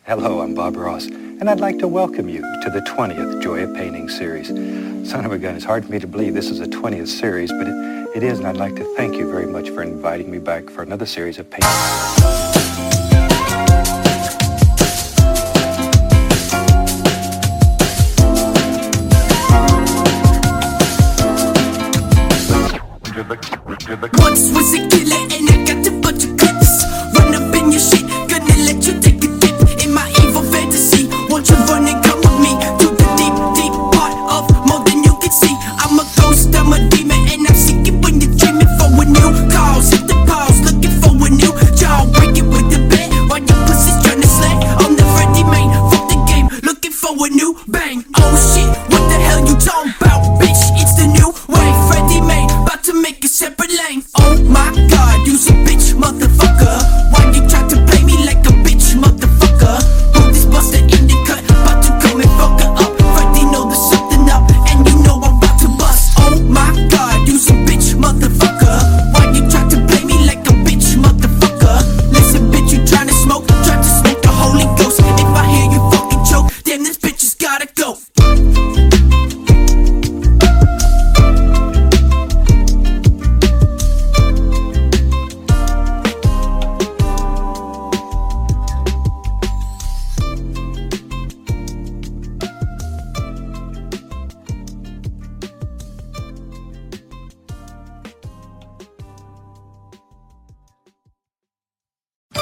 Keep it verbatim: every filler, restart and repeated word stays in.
Hello, I'm Bob Ross, and I'd like to welcome you to the twentieth Joy of Painting series. Son of a gun, it's hard for me to believe this is the twentieth series, but it, it is, and I'd like to thank you very much for inviting me back for another series of paintings. Once was a killer and I got a bunch of clips. Run up in your shit, gonna let you take a dip in my evil fantasy. Won't you run and come with me to the deep, deep part of more than you can see. I'm a ghost, I'm a demon, and I'm seeking when you're dreaming for a new cause. Hit the pause, looking for a new job. Break it with the bed while your pussy's trying to slay on the ready made. Fuck the game, looking for a new bang. Oh shit, what the hell you talking?